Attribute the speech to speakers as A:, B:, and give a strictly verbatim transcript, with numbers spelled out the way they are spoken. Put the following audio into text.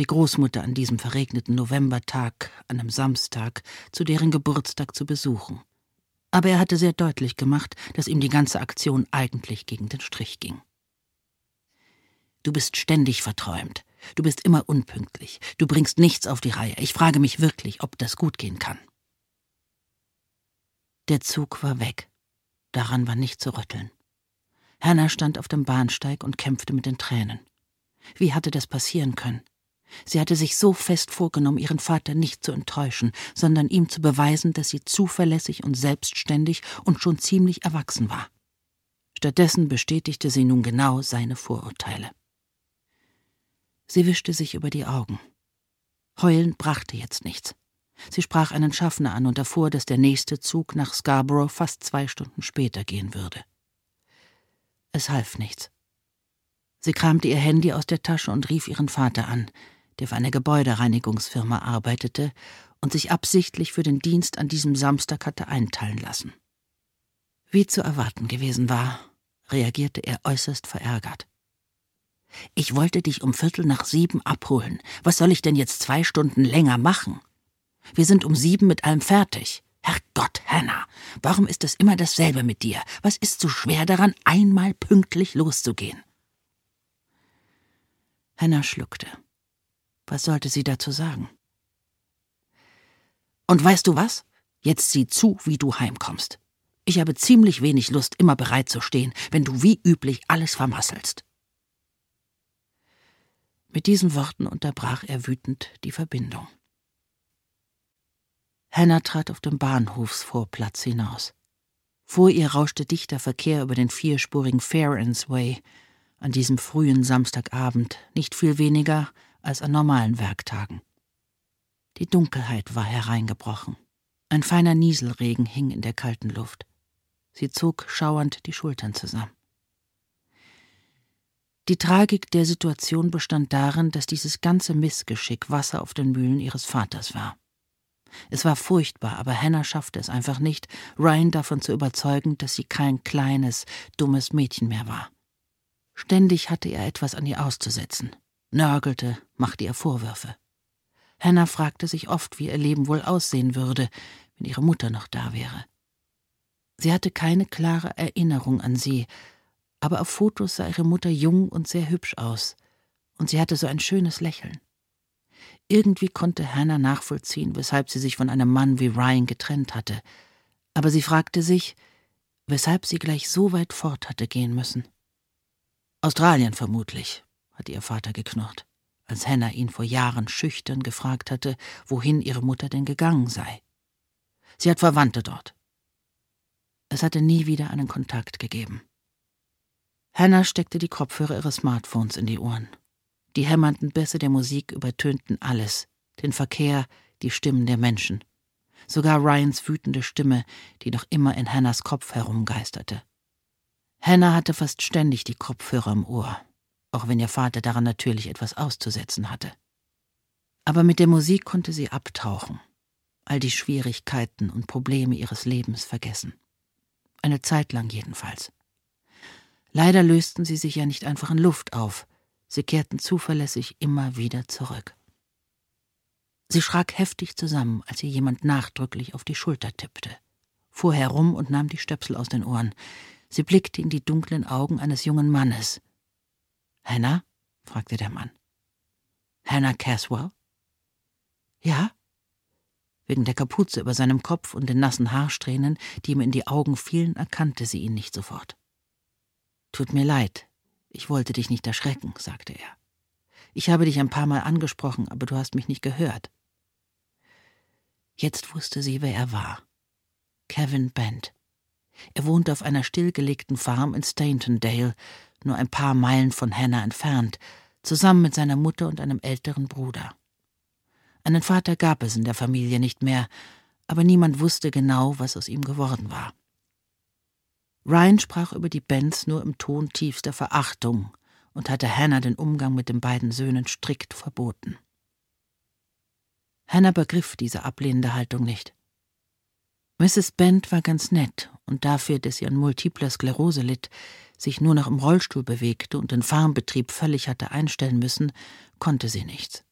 A: die Großmutter an diesem verregneten Novembertag, an einem Samstag, zu deren Geburtstag zu besuchen. Aber er hatte sehr deutlich gemacht, dass ihm die ganze Aktion eigentlich gegen den Strich ging. »Du bist ständig verträumt. Du bist immer unpünktlich. Du bringst nichts auf die Reihe. Ich frage mich wirklich, ob das gut gehen kann.« Der Zug war weg. Daran war nicht zu rütteln. Hannah stand auf dem Bahnsteig und kämpfte mit den Tränen. Wie hatte das passieren können? Sie hatte sich so fest vorgenommen, ihren Vater nicht zu enttäuschen, sondern ihm zu beweisen, dass sie zuverlässig und selbstständig und schon ziemlich erwachsen war. Stattdessen bestätigte sie nun genau seine Vorurteile. Sie wischte sich über die Augen. Heulen brachte jetzt nichts. Sie sprach einen Schaffner an und erfuhr, dass der nächste Zug nach Scarborough fast zwei Stunden später gehen würde. Es half nichts. Sie kramte ihr Handy aus der Tasche und rief ihren Vater an, der für eine Gebäudereinigungsfirma arbeitete und sich absichtlich für den Dienst an diesem Samstag hatte einteilen lassen. Wie zu erwarten gewesen war, reagierte er äußerst verärgert. »Ich wollte dich um Viertel nach sieben abholen. Was soll ich denn jetzt zwei Stunden länger machen? Wir sind um sieben mit allem fertig. Herrgott, Hannah, warum ist es immer dasselbe mit dir? Was ist so schwer daran, einmal pünktlich loszugehen?« Hannah schluckte. Was sollte sie dazu sagen? »Und weißt du was? Jetzt sieh zu, wie du heimkommst. Ich habe ziemlich wenig Lust, immer bereit zu stehen, wenn du wie üblich alles vermasselst.« Mit diesen Worten unterbrach er wütend die Verbindung. Hannah trat auf dem Bahnhofsvorplatz hinaus. Vor ihr rauschte dichter Verkehr über den vierspurigen Fairends Way, an diesem frühen Samstagabend, nicht viel weniger als an normalen Werktagen. Die Dunkelheit war hereingebrochen. Ein feiner Nieselregen hing in der kalten Luft. Sie zog schauernd die Schultern zusammen. Die Tragik der Situation bestand darin, dass dieses ganze Missgeschick Wasser auf den Mühlen ihres Vaters war. Es war furchtbar, aber Hannah schaffte es einfach nicht, Ryan davon zu überzeugen, dass sie kein kleines, dummes Mädchen mehr war. Ständig hatte er etwas an ihr auszusetzen, nörgelte, machte ihr Vorwürfe. Hannah fragte sich oft, wie ihr Leben wohl aussehen würde, wenn ihre Mutter noch da wäre. Sie hatte keine klare Erinnerung an sie, aber auf Fotos sah ihre Mutter jung und sehr hübsch aus, und sie hatte so ein schönes Lächeln. Irgendwie konnte Hannah nachvollziehen, weshalb sie sich von einem Mann wie Ryan getrennt hatte, aber sie fragte sich, weshalb sie gleich so weit fort hatte gehen müssen. »Australien vermutlich«, hatte ihr Vater geknurrt, als Hannah ihn vor Jahren schüchtern gefragt hatte, wohin ihre Mutter denn gegangen sei. Sie hat Verwandte dort. Es hatte nie wieder einen Kontakt gegeben. Hannah steckte die Kopfhörer ihres Smartphones in die Ohren. Die hämmernden Bässe der Musik übertönten alles, den Verkehr, die Stimmen der Menschen. Sogar Ryans wütende Stimme, die noch immer in Hannahs Kopf herumgeisterte. Hannah hatte fast ständig die Kopfhörer im Ohr, auch wenn ihr Vater daran natürlich etwas auszusetzen hatte. Aber mit der Musik konnte sie abtauchen, all die Schwierigkeiten und Probleme ihres Lebens vergessen. Eine Zeit lang jedenfalls. Leider lösten sie sich ja nicht einfach in Luft auf, sie kehrten zuverlässig immer wieder zurück. Sie schrak heftig zusammen, als ihr jemand nachdrücklich auf die Schulter tippte, fuhr herum und nahm die Stöpsel aus den Ohren. Sie blickte in die dunklen Augen eines jungen Mannes. »Hannah?« fragte der Mann. »Hannah Caswell?« »Ja?« Wegen der Kapuze über seinem Kopf und den nassen Haarsträhnen, die ihm in die Augen fielen, erkannte sie ihn nicht sofort. »Tut mir leid, ich wollte dich nicht erschrecken«, sagte er. »Ich habe dich ein paar Mal angesprochen, aber du hast mich nicht gehört.« Jetzt wusste sie, wer er war. Kevin Bent. Er wohnte auf einer stillgelegten Farm in Staintondale, nur ein paar Meilen von Hannah entfernt, zusammen mit seiner Mutter und einem älteren Bruder. Einen Vater gab es in der Familie nicht mehr, aber niemand wusste genau, was aus ihm geworden war. Ryan sprach über die Bents nur im Ton tiefster Verachtung und hatte Hannah den Umgang mit den beiden Söhnen strikt verboten. Hannah begriff diese ablehnende Haltung nicht. Misses Bent war ganz nett und dafür, dass sie an multipler Sklerose litt, sich nur noch im Rollstuhl bewegte und den Farmbetrieb völlig hatte einstellen müssen, konnte sie nichts.